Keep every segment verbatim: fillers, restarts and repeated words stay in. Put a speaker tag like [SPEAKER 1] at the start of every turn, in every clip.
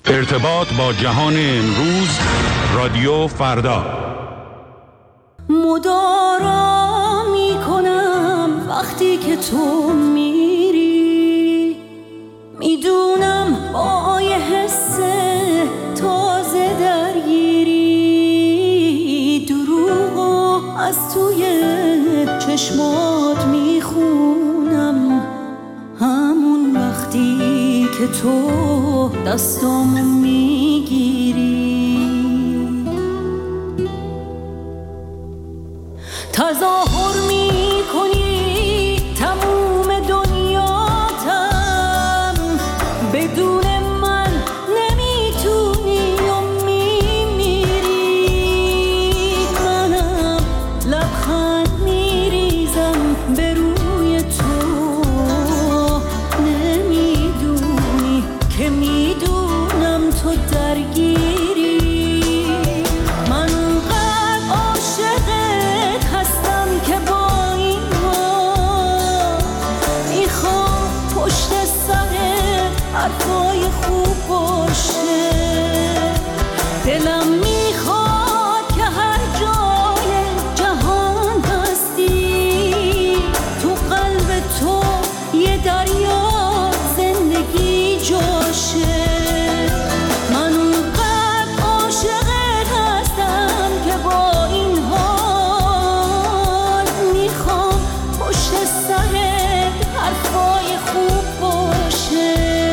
[SPEAKER 1] ارتباط با جهان امروز، رادیو فردا.
[SPEAKER 2] مدارا می کنم وقتی که تو میری، میدونم با یه حس تازه درگیری، دروغو از توی چشمات میخونم، همون وقتی که تو دستامو میگیری. تظاهر میکنی تموم دنیاتم، بدون من نمیتونی و میمیری. منم لبخند میریزم به روی تو، نمیدونی که میدونم تو درگیری. من اونقدر عاشقت هستم که با این حال میخوام پشت سرت حرفای خوب باشه. دلم میخواد که هر جای جهان هستی، تو قلب تو یه دریا زندگی جاشه. من اونقدر عاشقت هستم که با این حال میخوام پشت سرت حرفای خوب باشه.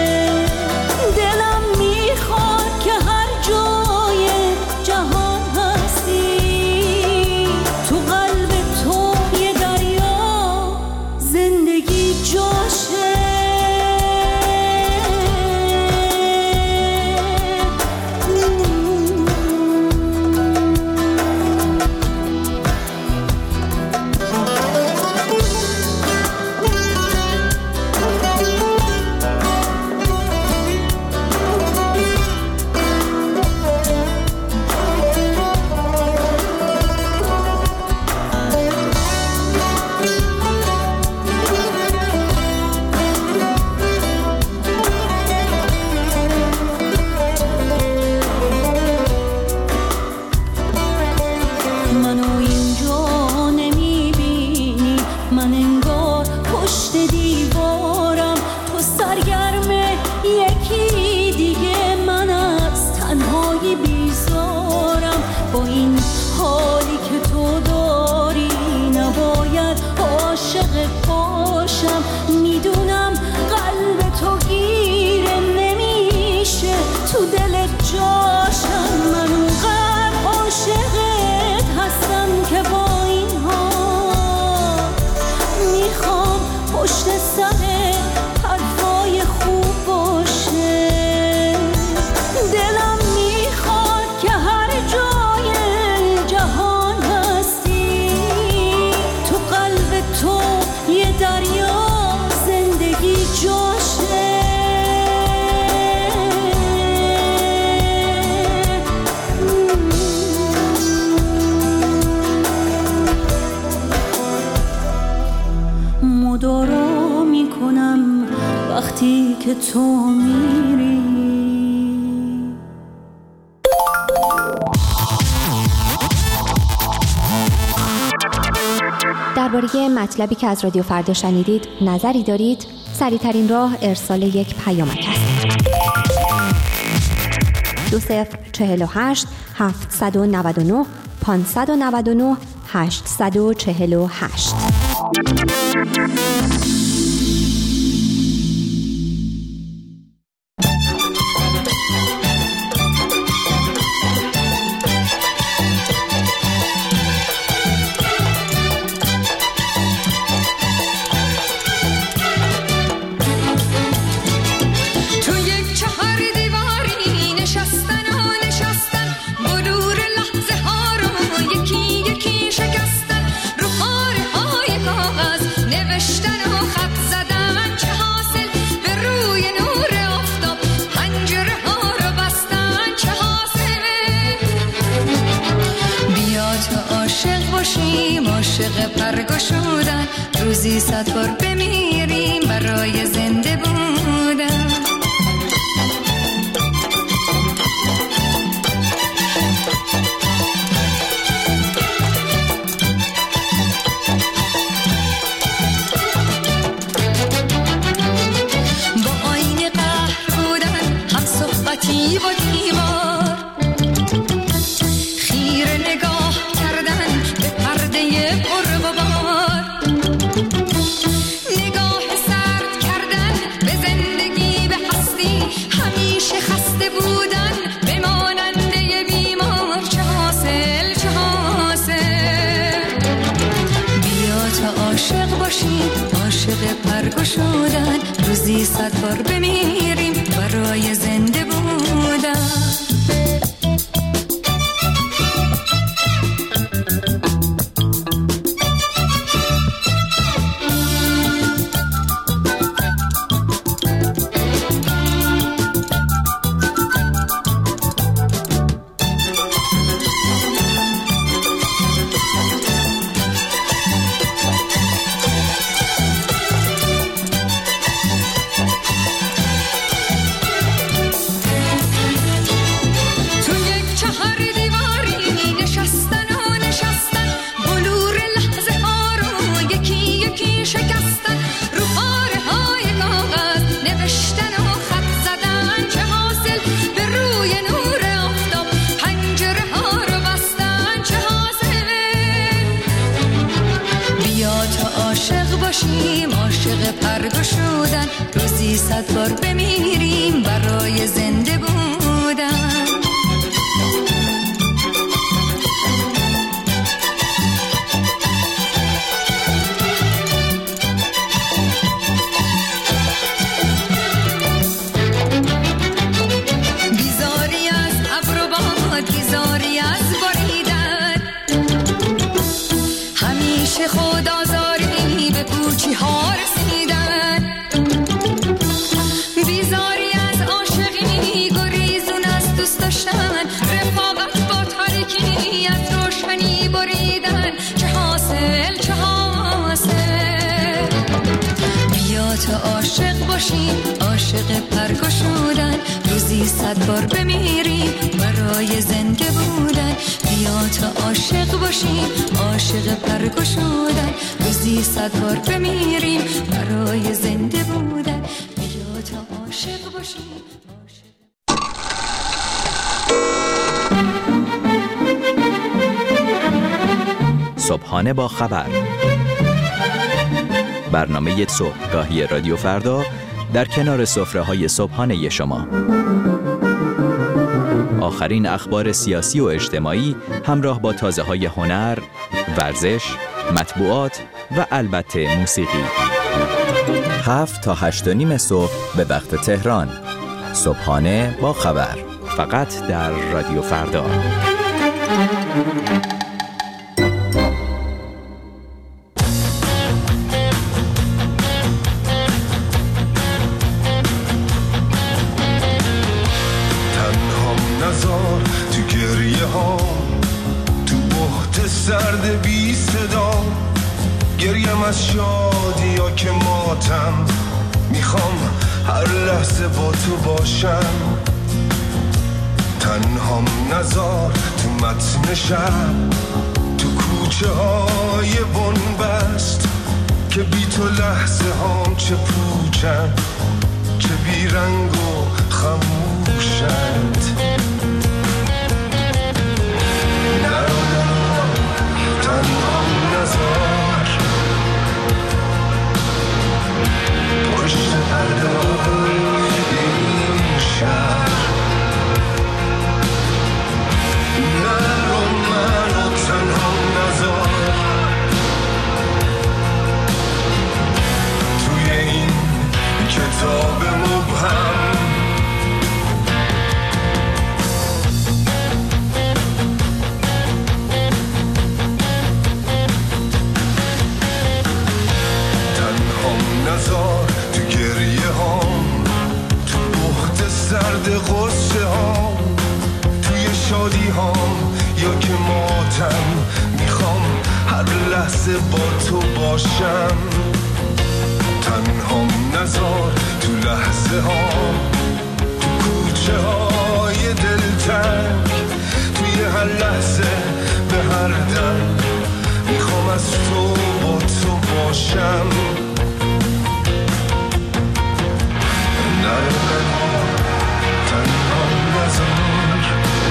[SPEAKER 2] دلم میخواد که هر جای جهان هستی، تو قلب تو یه دریا زندگی جاشه. منو اینجا نمیبینی، من انگار پشت دیوارم، تو سرگرم یکی دیگه، من از تنهایی بیزارم. با این حالی که تو داری نباید عاشق باشم، میدونم قلب تو گیره نمیشه تو دلت جاشم. من اونقدر عاشقت هستم که با این حال میخوام پشت سر حرفای خوب باشه. دلم میخواد که هر جای جهان هستی، تو قلب تو یه دریا زندگی جاشه. مدارا میکنم وقتی که تو میری.
[SPEAKER 3] درباره مطلبی که از رادیو فردا شنیدید نظری دارید؟ سریع‌ترین راه ارسال یک پیامک است. دو صفر چهل و هشت هفتصد و نود و نه پانصد و نود و نه هشتصد و چهل و هشت.
[SPEAKER 4] نوشتن و روزی صد بار بمیریم برای زنده بودن. عاشق پرگشودن، روزی صد بار بمیریم برای زنده بودن. بیزاری از ابر و باد، بیزاری از باریدن، همیشه خود آزاری به پوچی ها رسیدن. بیزاری از عاشقی، گریزون از دوست داشتن، رفاقت با تاریکی از روشنی بریدن. چه حاصل چه حاصل، بیا تا عاشق باشیم، عاشق پرگشودن، روزی صد بار بمیریم برای زنده بودن. بیا تا عاشق باشیم، عاشق پرگشودن، روزی صد بار بمیریم برای زنده بودن. بیا تا عاشق باشیم.
[SPEAKER 5] صبحانه با خبر، برنامه صبحگاهی رادیو فردا در کنار سفره‌های صبحانه شما. آخرین اخبار سیاسی و اجتماعی همراه با تازه‌های هنر، ورزش، مطبوعات و البته موسیقی. هفت تا هشت و نیم صبح به وقت تهران. صبحانه با خبر، فقط در رادیو فردا.
[SPEAKER 6] سرد بی صدا گریم از شادی یا که ماتم، میخوام هر لحظه با تو باشم. تنهام نزار تو متن شب، تو کوچه های بنبست، که بی تو لحظه هام چه پوچن، چه بی رنگ و خموشند. تنهام نزار پشت پرده این شهر، نرو منو تنهام نزار توی این کتاب مبهم. نزار تو گریه هام، تو بخت سرد غصه هام، توی شادی هام یا که ماتم، میخوام هر لحظه با تو باشم. تنهام نزار تو لحظه هام، تو کوچه های دلتنگ، توی هر لحظه به هر دم، میخوام از تو با تو باشم. تنهام نزار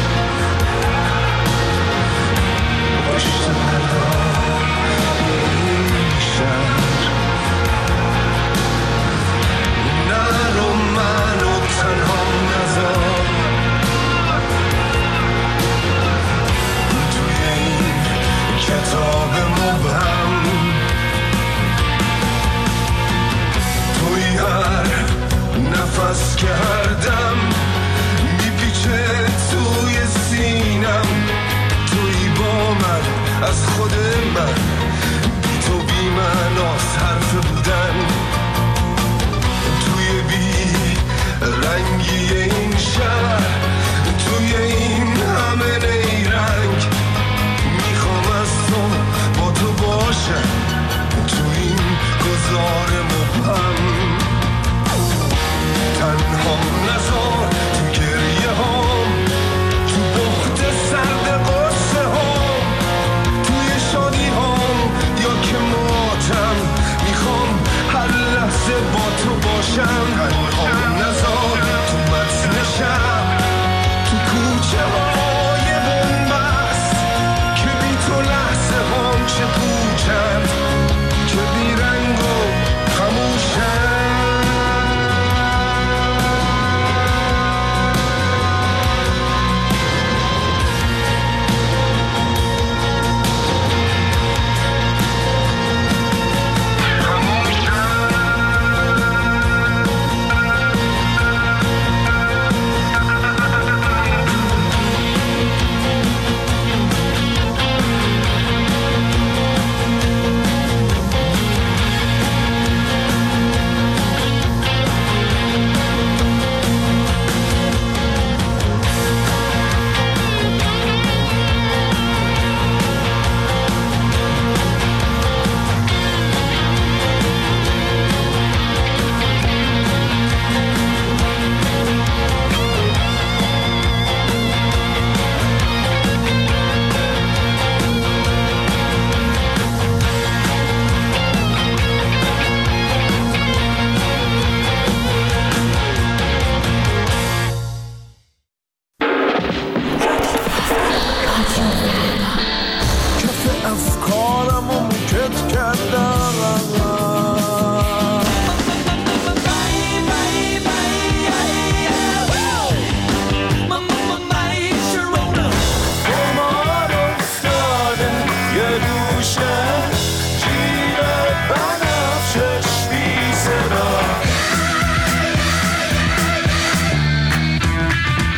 [SPEAKER 6] پشت پرده این شهر، نرو منو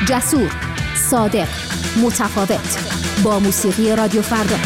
[SPEAKER 7] جسور، صادق، متفاوت. با موسیقی رادیو فردا.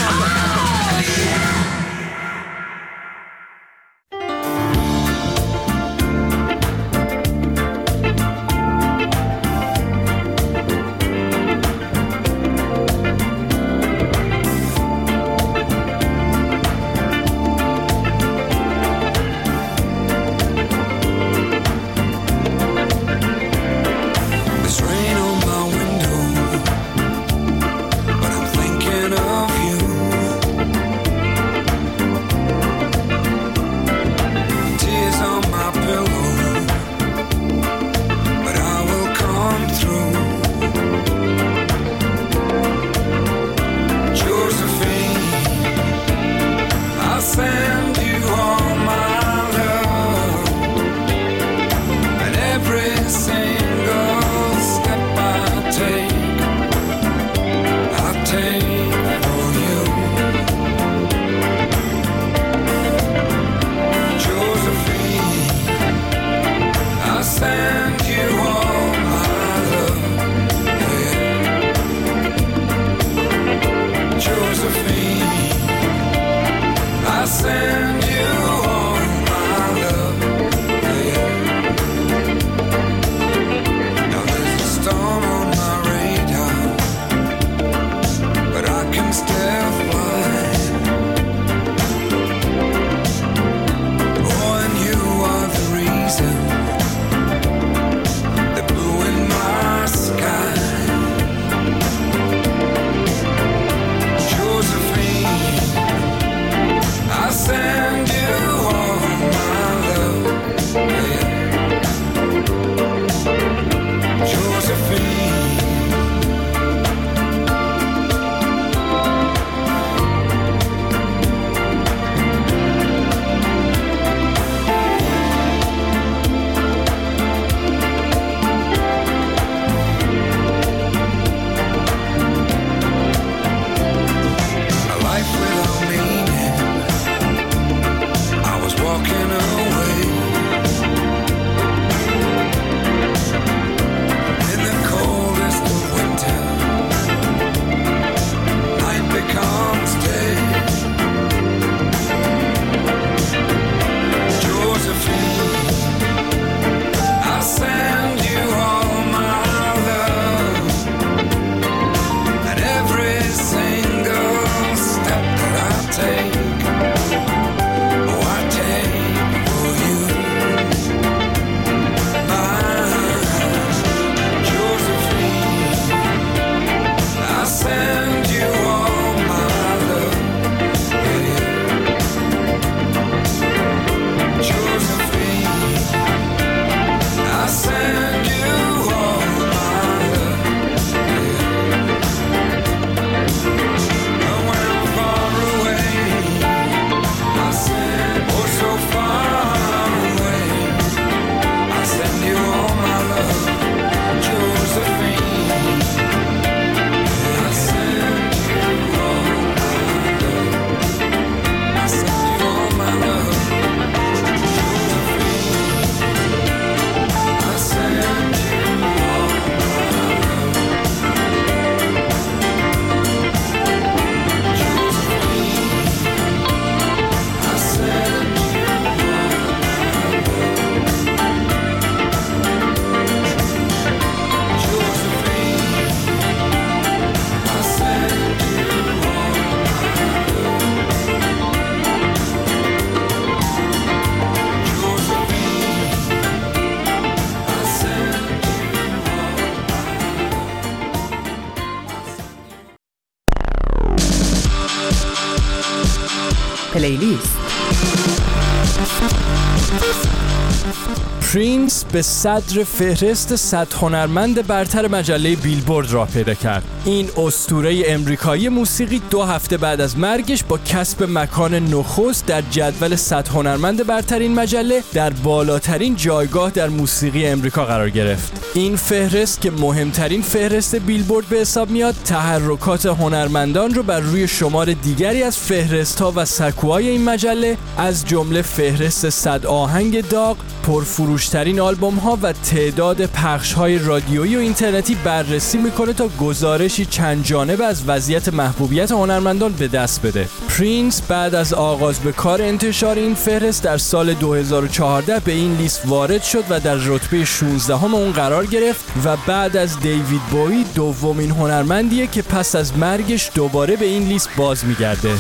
[SPEAKER 8] پلیلیست.
[SPEAKER 9] پرینس به صدر فهرست صد هنرمند برتر مجله بیلبورد راه پیدا کرد. این اسطوره امریکایی موسیقی دو هفته بعد از مرگش با کسب مکان نخست در جدول صد هنرمند برتر این مجله در بالاترین جایگاه در موسیقی امریکا قرار گرفت. این فهرست که مهمترین فهرست بیلبورد به حساب میاد، تحرکات هنرمندان رو بر روی شمار دیگری از فهرست‌ها و سکوهای این مجله از جمله فهرست صد آهنگ داغ، پرفروش پرفروشترین آلبوم ها و تعداد پخش های رادیویی و اینترنتی بررسی میکنه تا گزارشی چند جانب از وضعیت محبوبیت هنرمندان به دست بده. پرینس بعد از آغاز به کار انتشار این فهرست در سال دو هزار و چهارده به این لیست وارد شد و در رتبه شانزدهم اون قرار گرفت و بعد از دیوید بویی دومین هنرمندیه که پس از مرگش دوباره به این لیست باز میگرده.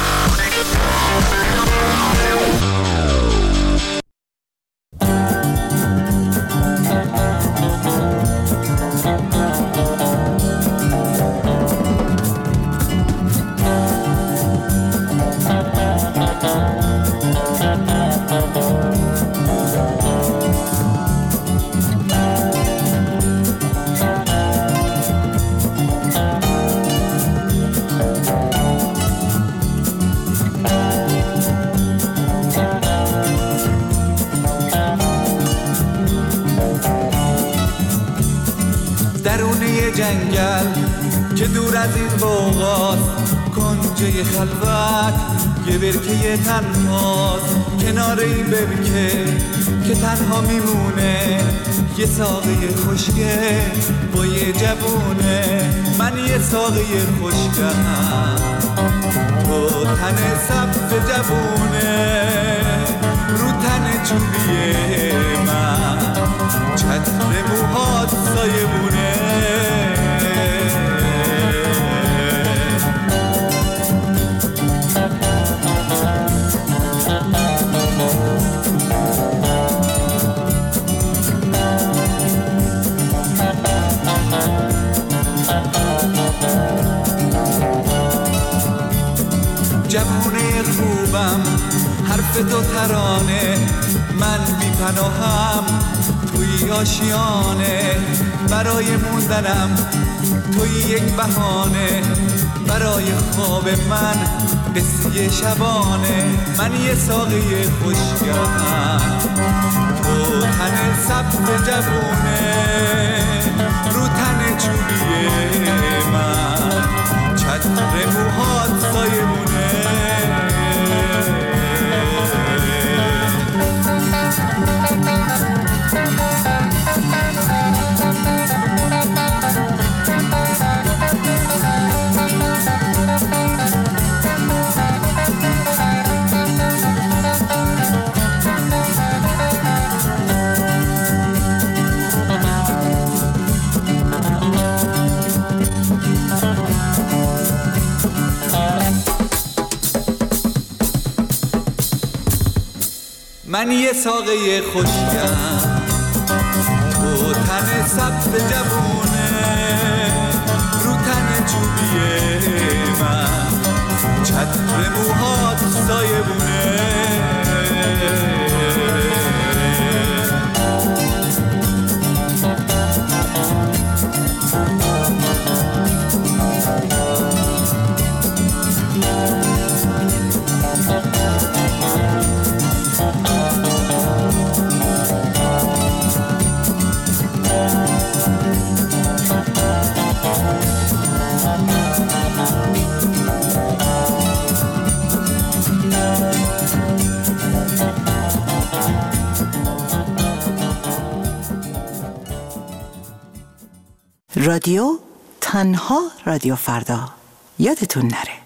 [SPEAKER 10] جنگل که دور از این بوغاست، کنجه خلوت یه برکه تنهاست، کنار این برکه که تنها میمونه یه ساقه خوشگه با یه جوونه. من یه ساقه خوشگم تو تن سبز جوونه، رو تن چوبیه من چتر موهات سایه بونه. جوونه خوبم حرف دو ترانه، من بی پناهم توی آشیانه، برای موندنم توی یک بهانه، برای خواب من قصه شبانه. من یه ساقه خوشگم تو تن سبز جوونه، رو تن چوبیه من چتر موهات سایه بونه. من یه ساقه خوشگم تو تن سبز جوونه، رو تن چوبیه من چتر موهات سایه بونه.
[SPEAKER 8] رادیو تنها رادیو فردا، یادتون نره.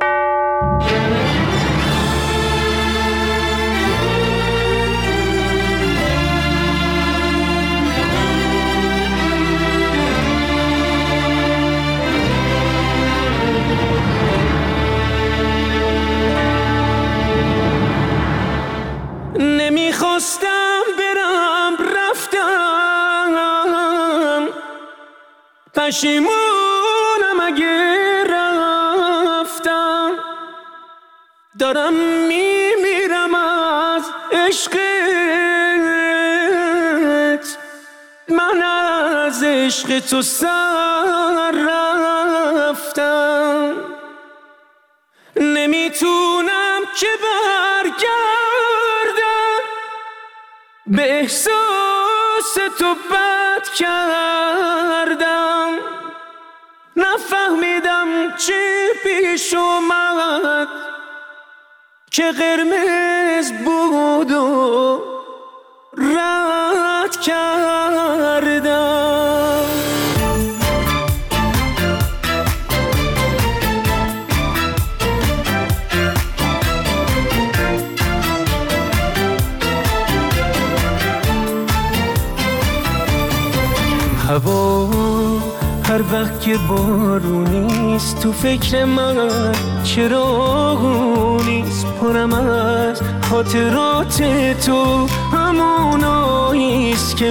[SPEAKER 11] نمیخواستم برم رفتم، پشیمونم اگه رفتم، دارم میمیرم از عشقت، من از عشق تو سر رفتم، نمیتونم که برگردم، به احساس تو بد کردم، نفهمیدم چه پیش اومد که قرمز بود و رفت. کردم. هوا هر وقت که بارونیست تو فکر من چراغونیست، پرم از خاطرات تو هموناییست که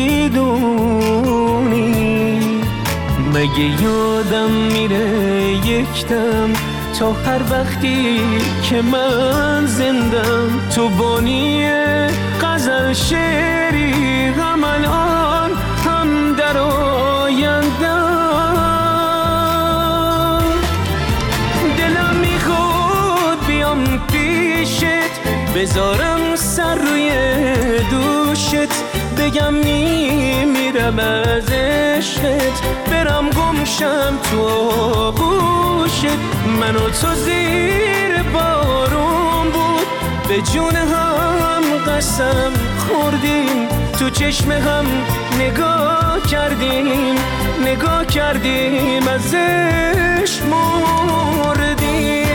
[SPEAKER 11] میدونی. مگه یادم میره یک دم تا هر وقتی که من زندم تو بانی غزل شعری هم الان هم در آیندم. دلم میخواد بیام پیشت بذارم سر روی دوشت، بگم میمیرم از عشقت، برم گمشم تو آغوشت. من و تو زیر بارون بود به جون هم قسم خوردیم، تو چشم هم نگاه کردیم نگاه کردیم ازش مردیم.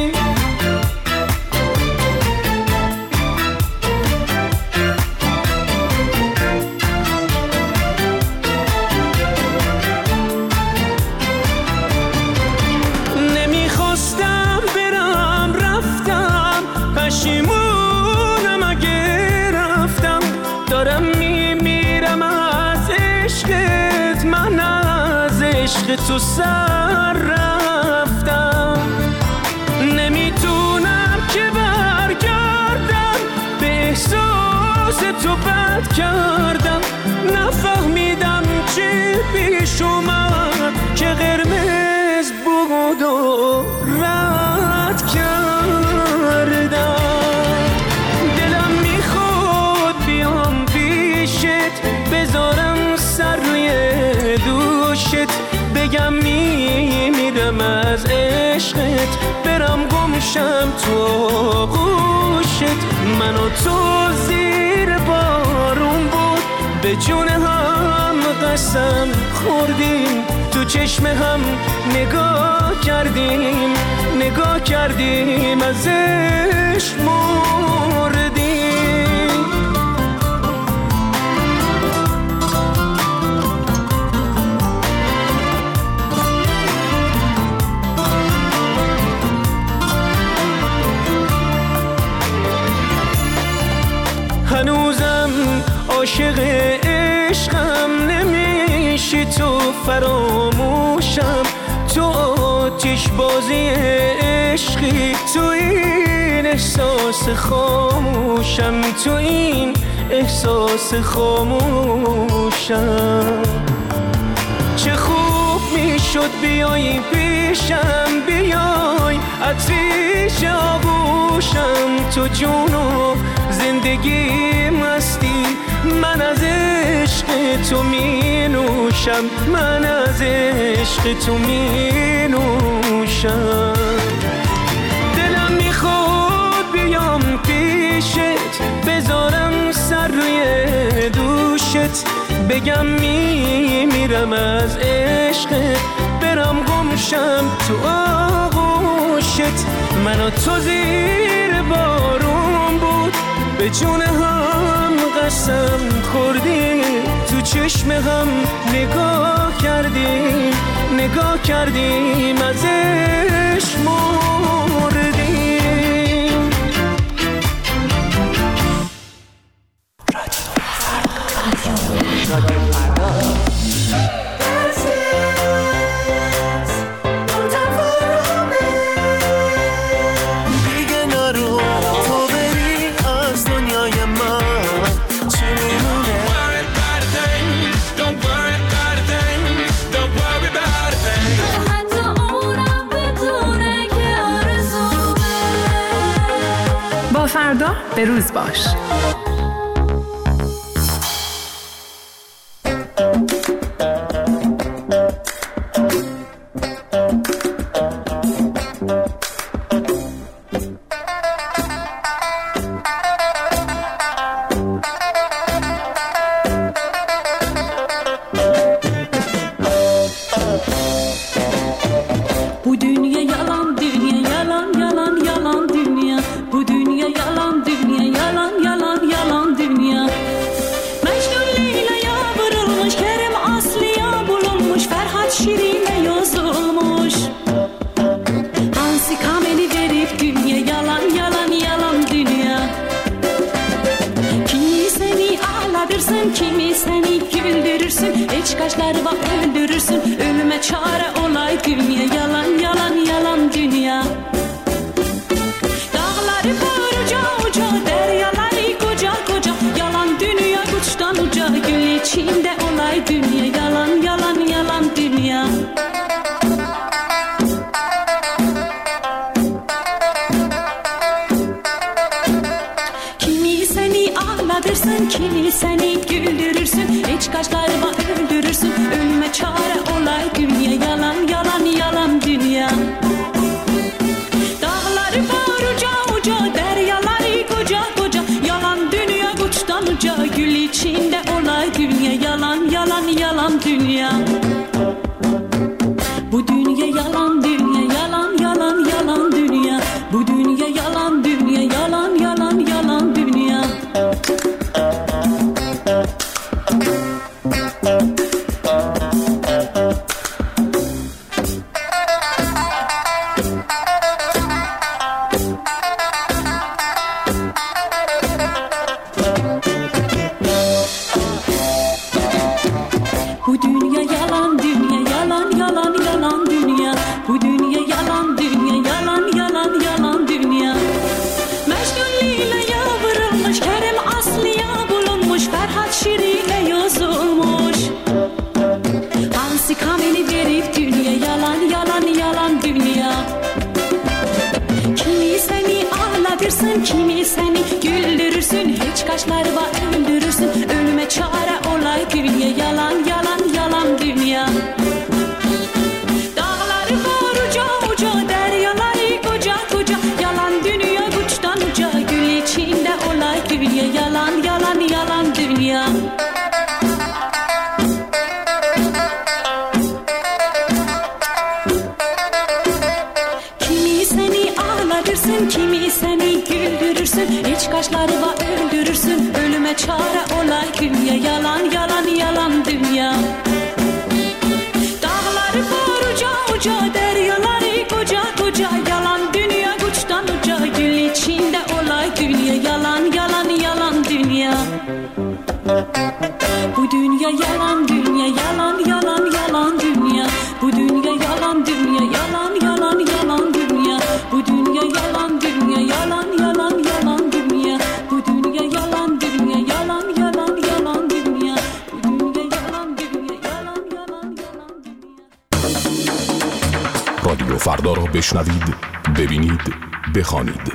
[SPEAKER 11] نمیخواستم برم رفتم، پشیمونم اگه رفتم، دارم میمیرم از عشقت، من از عشق تو سر رفتم. نمیتونم که برگردم، به احساس تو بد کردم، نفهمیدم چی پیش اومد که قرمز بود و رد کردم. دلم میخواد بیام پیشت بذارم سر روی دوشت، بگم میمیرم از عشقت، برم گمشم تو آغوشت. من و تو زیر بارون بود به جون هم قسم خوردیم، تو چشم هم نگاه کردیم نگاه کردیم ازش مردیم. هنوزم عاشق عشقم، نمیشی تو فراموشم، تو آتش بازی عشقی، تو این احساس خاموشم، تو این احساس خاموشم. چه خوب میشد بیای پیشم، بیای عطریش آغوشم، تو جون و زندگی مستی، من از عشق تو می نوشم، من از عشق تو می نوشم. دلم میخواد بیام پیشت بذارم سر روی دوشت، بگم میمیرم از عشقت، برم گمشم تو آغوشت. من و تو زیر بارون بود به جون هم قسم خوردیم، تو چشم هم نگاه کردیم نگاه کردیم ازش مردیم. رادیو فردا.
[SPEAKER 12] فردا به روز باش.
[SPEAKER 2] öldürürsün. Ölüme çare olay dünya, yalan yalan yalan dünya. Dağları var uca uca, deryaları koca koca, yalan dünya uçtan uca. Gül içinde olay dünya, yalan yalan yalan dünya. Kimi seni ağlatırsın, kimi seni güldürürsün. Hiç kaşlarıma öldürürsün. Ölüme çare olay dünya, yalan yalan yalan dünya. Dağları var uca uca, deryaları koca koca, yalan dünya uçtan uca. Gül içinde olay dünya, yalan yalan yalan dünya. Bu dünya yalan dünya, yalan yalan yalan dünya. Bu dünya yalan dünya, yalan yalan yalan dünya. Bu dünya yalan dünya, yalan yalan yalan dünya. Bu dünya yalan dünya, yalan yalan yalan dünya. Mecnun Leyla'ya vurulmuş, Kerem Aslı'ya bulunmuş, Ferhat Şirin'e yazılmış. Hansi Kamil'i verip dünya, yalan yalan yalan dünya. Kimi seni ağlatırsın, kimi seni güldürürsün. Hiç kaşları var öldürürsün. Ölüme çare olay dünya, yalan yalan yalan dünya. Dağları var uca uca, deryaları koca koca, yalan dünya uçtan uca. Gül içinde olay dünya, yalan yalan yalan dünya. Kimi seni ağlatırsın, kimi seni güldürürsün. Hiç kaşları var öldürürsün. Ölüme çare olay dünya, yalan yalan yalan dünya. Dağları var uca uca, deryaları koca koca, yalan dünya uçtan uca. Gül içinde olay dünya, yalan yalan yalan dünya. Bu dünya yalan dünya, yalan yalan yalan dünya. Bu dünya yalan dünya, yalan yalan yalan dünya. Bu dünya yalan dünya, yalan yalan yalan dünya. Bu dünya yalan dünya, yalan yalan yalan dünya. Bu dünya yalan dünya, yalan yalan yalan dünya.
[SPEAKER 13] رادیو فردا را بشنوید، ببینید، بخوانید.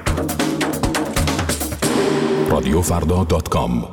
[SPEAKER 13] رادیو فردا دات کام.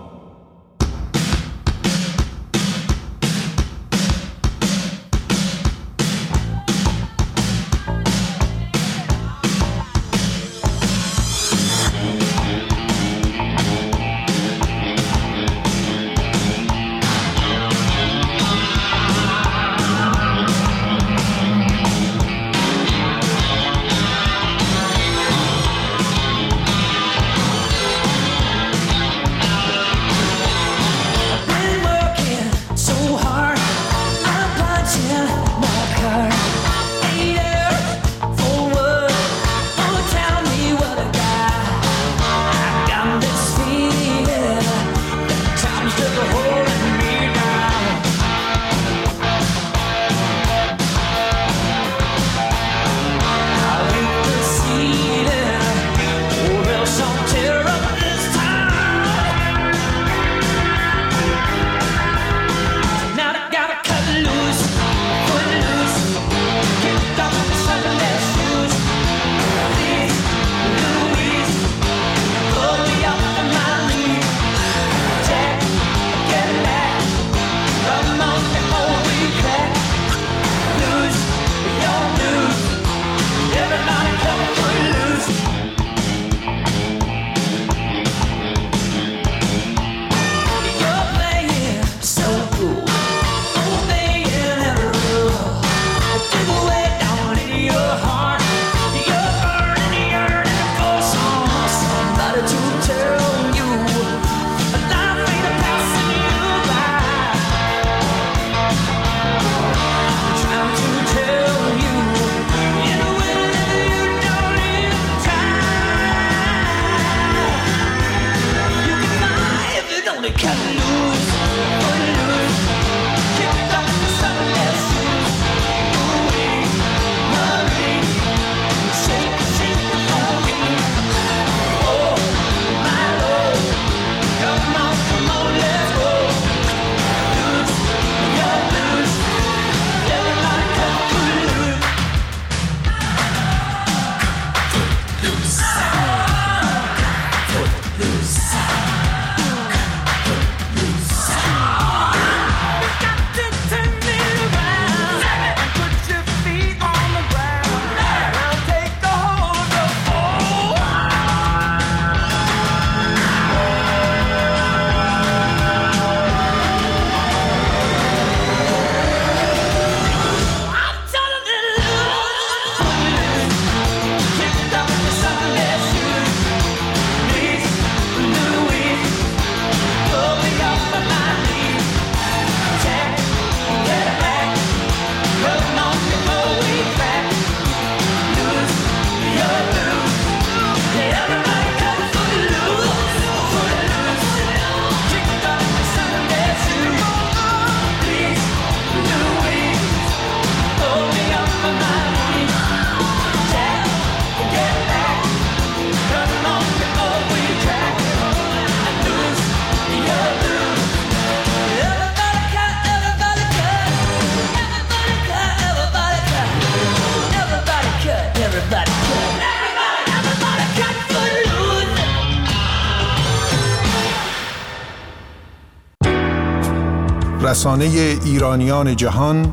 [SPEAKER 14] رسانه ایرانیان جهان،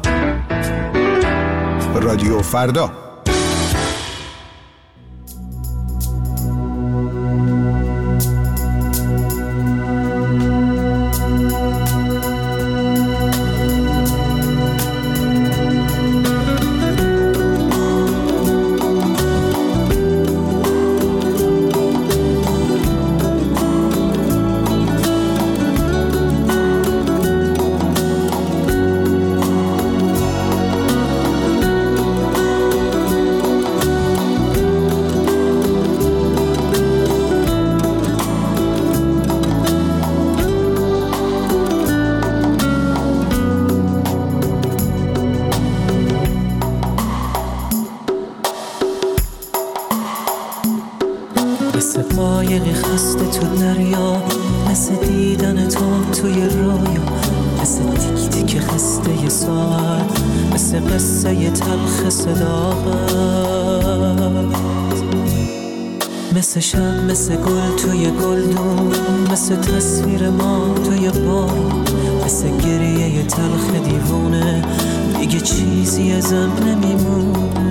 [SPEAKER 14] رادیو فردا.
[SPEAKER 15] مثل قایقی خسته تو دریا، مثل دیدن تو توی رویا، مثل تیک تیک خسته ی ساعت، مثل قصه ی تلخ صداقت، مثل شب، مثل گل توی گلدون، مثل تصویر ما توی بارون، مثل گریه ی تلخ دیوونه، دیگه چیزی ازم نمیمونه.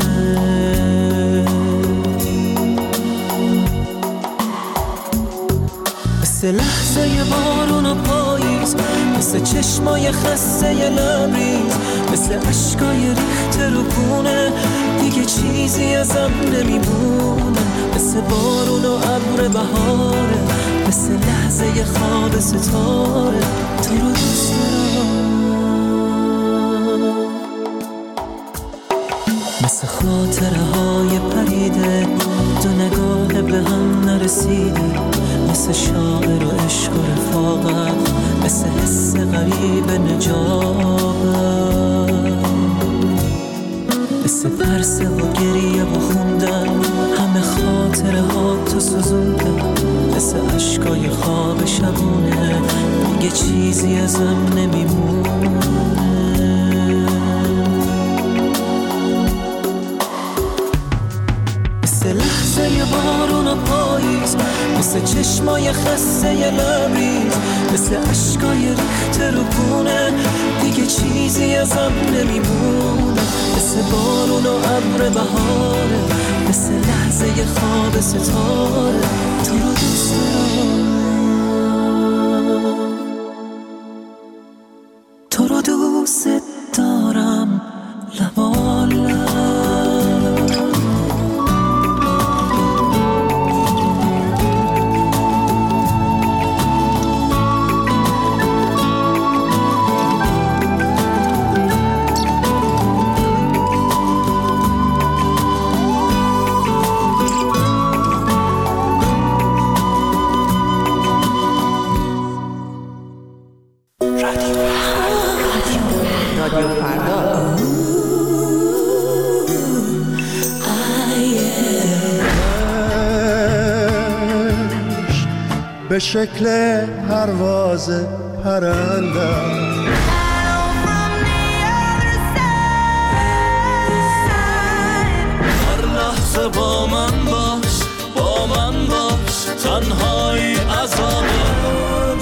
[SPEAKER 15] مثل لحظه ی بارون و پاییز، مثل چشمای خسته ی لبریز، مثل عشقای ریخته رو پونه، دیگه چیزی ازم نمیمونه. مثل بارون و ابر بهاره، مثل لحظه ی خواب ستاره، تو رو دوست دارم. مثل خاطره های پریده، دو نگاه به هم نرسیده، مثل شاعر و عشق و رفاقت، مثل حس غریب نجابت، مثل پرسه و گریه و خوندن، همه خاطره ها تو سوزوندن، مثل عشقای خواب شبونه، دیگه چیزی ازم نمیمونه. مثل لحظه ی بارون و پاییز، مثل چشمای خسته ی لبریز، مثل عشقای ریخته رو پونه، دیگه چیزی ازم نمیمونه. مثل بارون و ابر بهاره، مثل لحظه ی خواب ستاره، تو رو دوست دارم، تو رو دوست دارم لبالب.
[SPEAKER 16] به شکل پرواز پرندم،
[SPEAKER 17] هر لحظه با من باش، با من باش، تنهایی عذابم.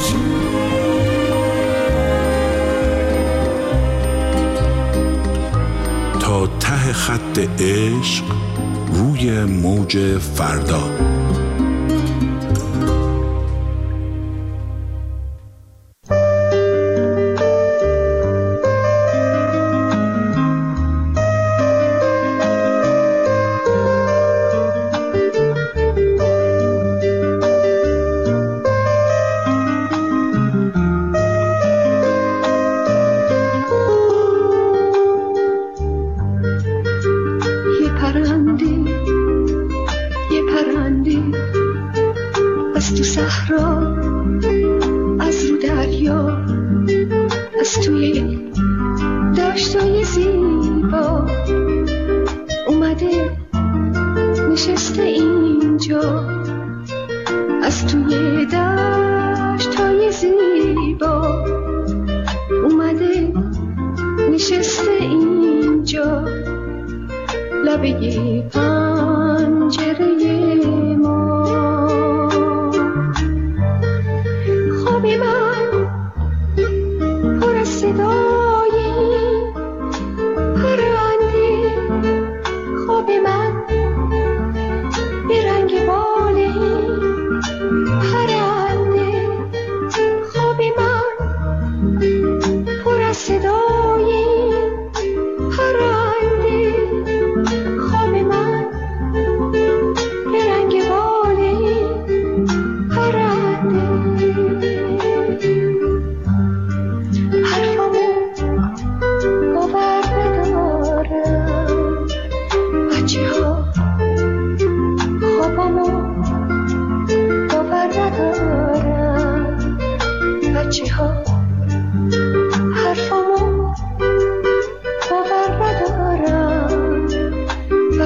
[SPEAKER 13] تا ته خط عشق روی موج فردا.
[SPEAKER 18] صدا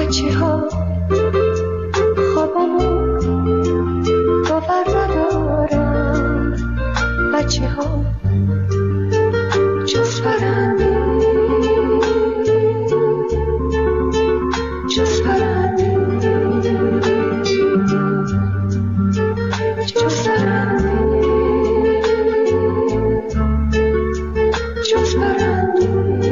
[SPEAKER 18] بچه ها خوابمو باور ندارم، بچه ها جز پرنده جز پرنده جز پرنده جز پرنده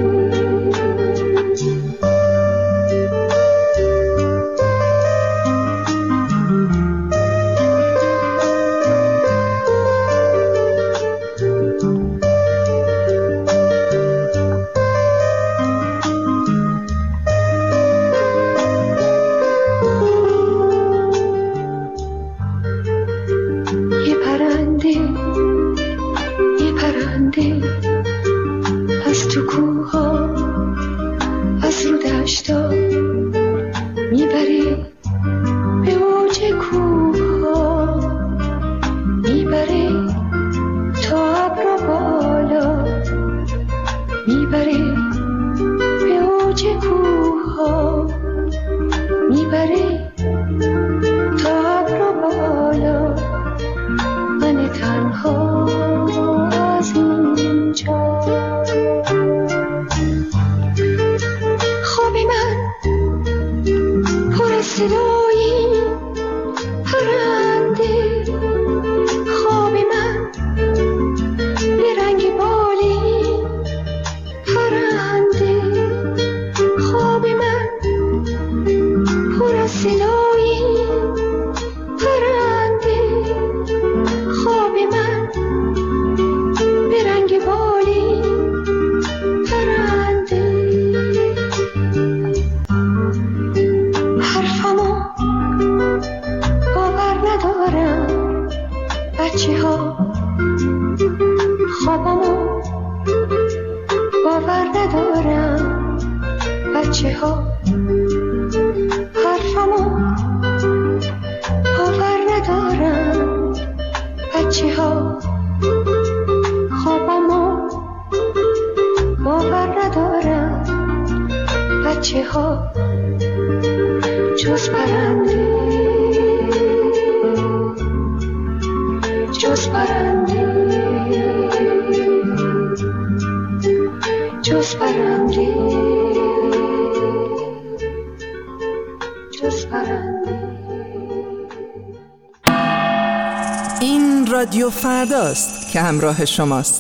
[SPEAKER 8] این رادیو فرداست که همراه شماست.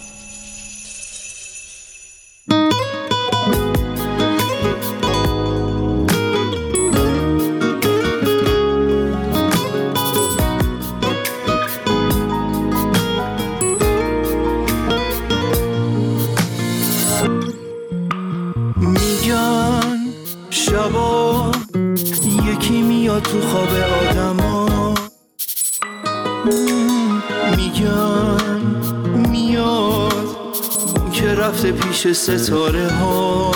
[SPEAKER 16] میگن شبا یکی میاد تو خواب آدما، میگن میاد اون که رفته پیش ستاره ها،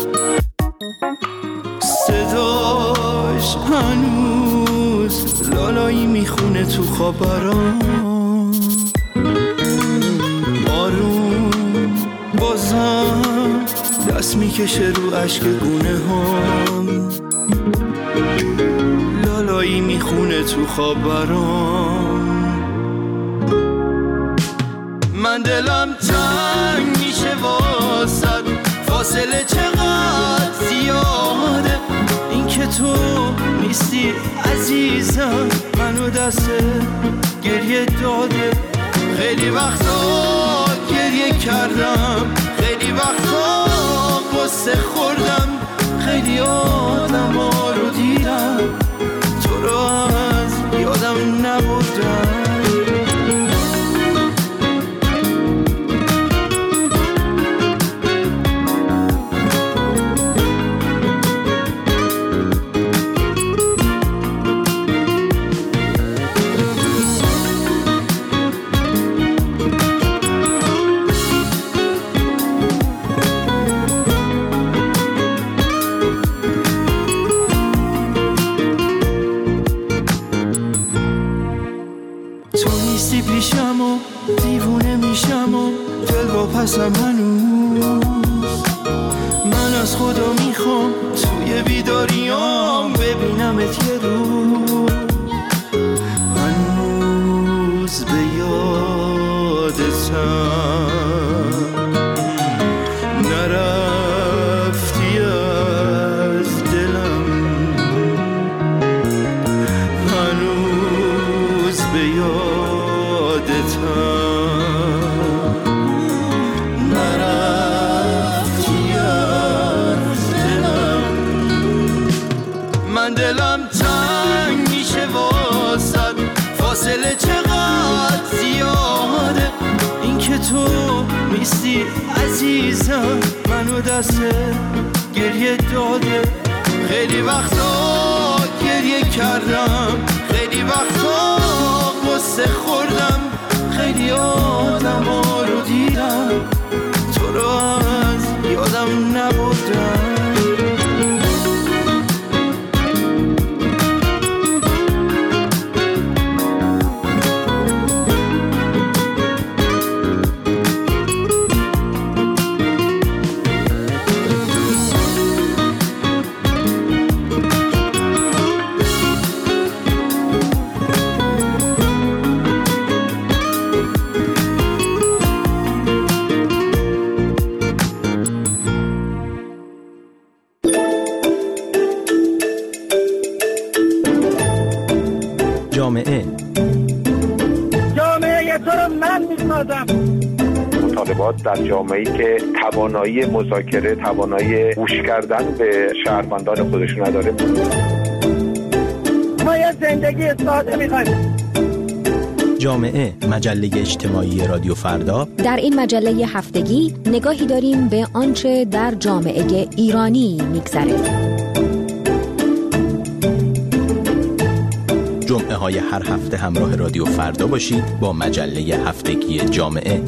[SPEAKER 16] صداش هنوز لالایی میخونه تو خبران، آروم بازم دست میکشه رو عشق گونه هم، لالایی میخونه تو خبران. من دلم تنگ میشه واسد، فاصله چقدر زیاده، این که تو نیستی عزیزم منو دست گریه داده. خیلی وقتا گریه کردم، خیلی وقتا قصه خوردم، خیلی آدم ها رو دیدم تو رو از یادم نبردم. پیشم و دیوونه میشم و دل با پسم هنوز، من از خدا میخوام توی بیداریان تو نیستی عزیزم، منو دست گریه داده. خیلی وقتا گریه کردم، خیلی وقتا قصه خوردم، خیلی آدم ها رو دیدم، تو رو از یادم نبردم.
[SPEAKER 5] جامعه
[SPEAKER 19] جامعه تو رو من میسازم.
[SPEAKER 20] مطالبات در جامعه‌ای که توانایی مذاکره، توانایی گوش کردن به شهروندان خودشون نداره.
[SPEAKER 19] ما یه زندگی ساده میخوایم.
[SPEAKER 5] جامعه، مجله اجتماعی رادیو فردا.
[SPEAKER 7] در این مجله هفتگی نگاهی داریم به آنچه در جامعه ایرانی میگذره.
[SPEAKER 5] جمعه های هر هفته همراه رادیو فردا باشید با مجله هفتگی جامعه.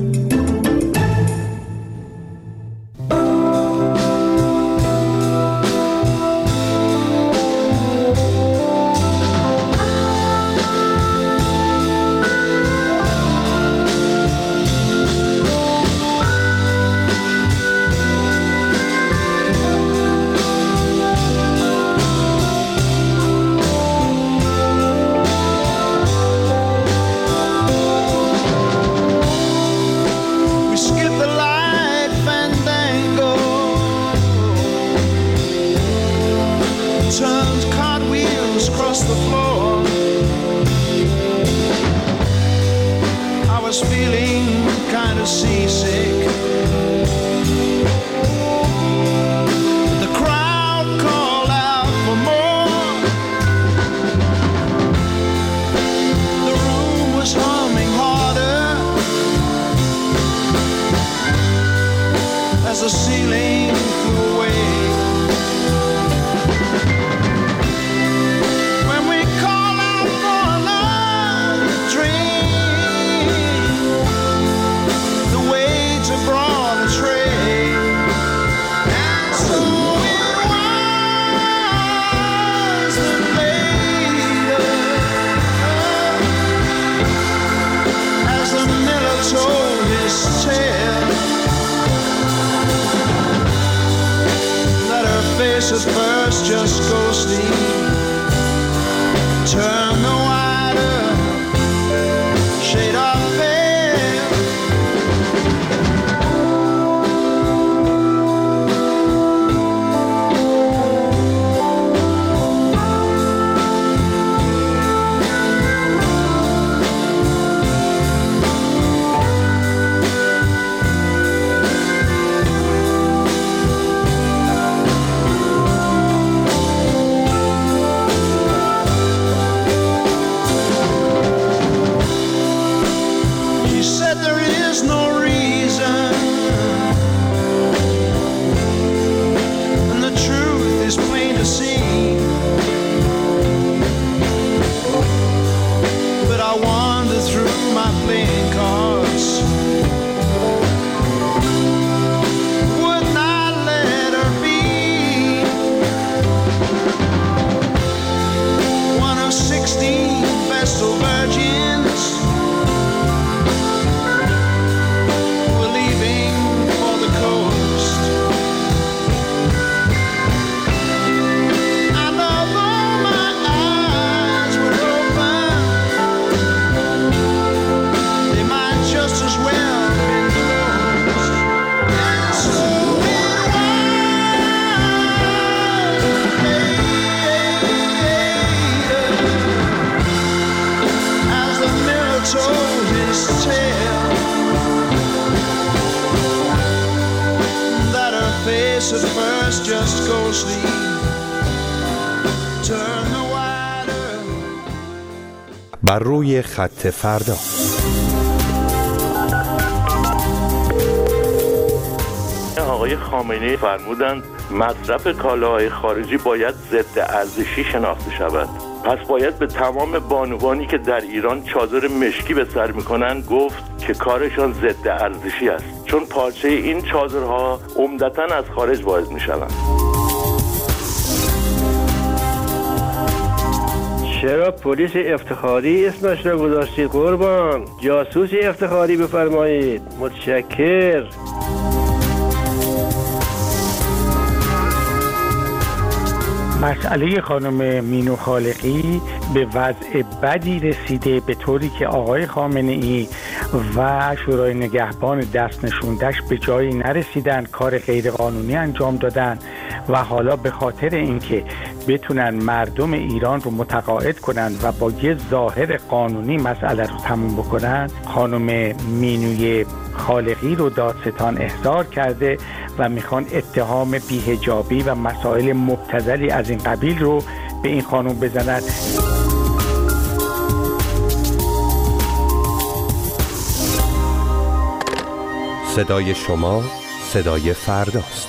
[SPEAKER 14] بر روی خط فردا.
[SPEAKER 21] آقای خامنه‌ای فرمودند مصرف کالاهای خارجی باید ضد ارزشی شناخته شود. پس باید به تمام بانوانی که در ایران چادر مشکی به سر میکنن گفت که کارشان ضد ارزشی است، چون پارچه این چادرها عمدتاً از خارج وارد میشوند.
[SPEAKER 22] چرا پلیس افتخاری اسمش را گذاشتید قربان؟ جاسوس افتخاری بفرمایید. متشکر.
[SPEAKER 23] مسئله خانم مینو خالقی به وضع بدی رسیده، به طوری که آقای خامنه‌ای و شورای نگهبان دست نشوندش به جایی نرسیدن، کار غیرقانونی انجام دادن و حالا به خاطر اینکه بتونن مردم ایران رو متقاعد کنن و با یه ظاهر قانونی مسئله رو تموم بکنن، خانم مینوی خالقی رو دادستان احضار کرده و میخوان اتهام بی‌حجابی و مسائل مبتذلی از این قبیل رو به این خانم بزنن.
[SPEAKER 24] صدای شما صدای فرداست.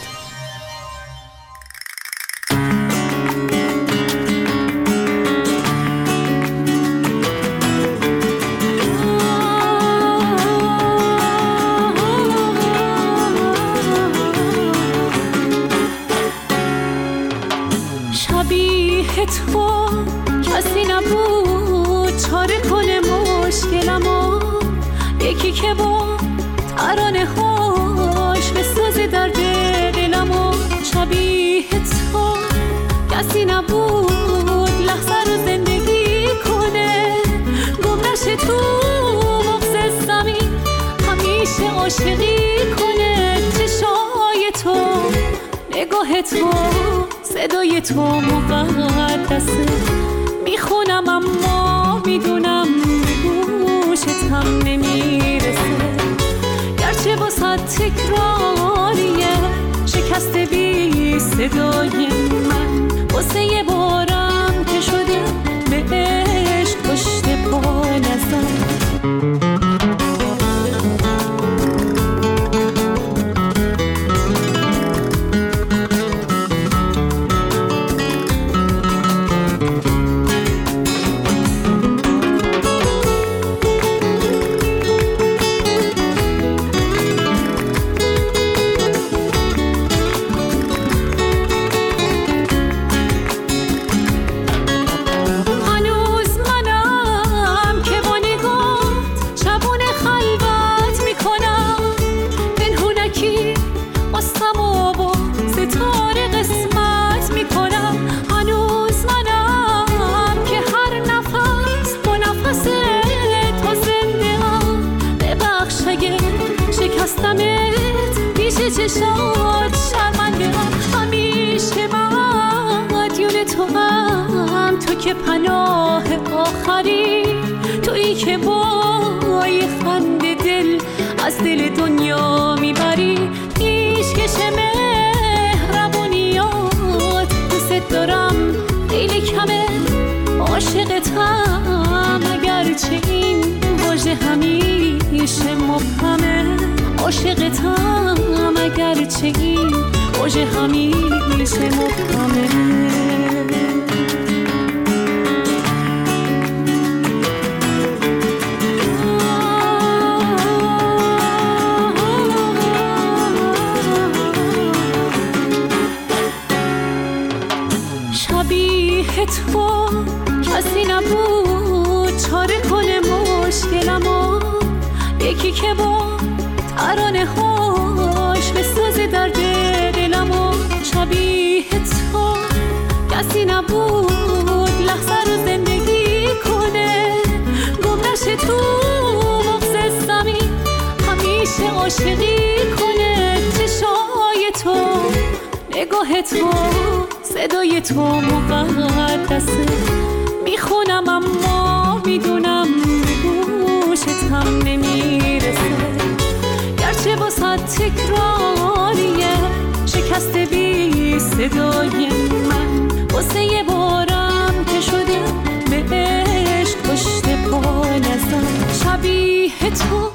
[SPEAKER 2] شبیه تو کسی نبود چاره کنه مشکلمو، یکی که با ترانه هاش بسازه درد دلمو. شبیه تو کسی نبود لحظه رو زندگی کنه، گم نشه تو مغز زمین همیشه عاشقی کنه. چشای تو، نگاه تو، صدای تو مقدسه، میخونم اما میدونم گوشت هم نمیرسه. گرچه با صد تکراریه شکست بی صدای من، واسه یه بارم که شده به عشق پشت پا نزن. چشات شرمنده هم، همیشه مدیون تو هم، تو که پناه آخری، تویی که با یه خنده دل از دل دنیا میبری. پیشکش مهربونیات دوست دارم خیلی کمه، عاشقتم اگرچه این واژه همیشه مبهمه. عاشقتم اگرچه این واژه همیشه مبهمه. شبیه تو کسی نبود چاره کنه مشکلمو، یکی که با ترانه هاش بسازه درد دلمو. شبیه تو کسی نبود لحظه رو زندگی کنه، گم نشه تو مغز زمین همیشه عاشقی کنه. چشای تو، نگاه تو، صدای تو مقدسه، میخونم اما میدونم گوشت هم نمیرسه. گرچه با صد تکراریه شکست بی صدای من، واسه یه بارم که شده به عشق پشت پا نزن. شبیه تو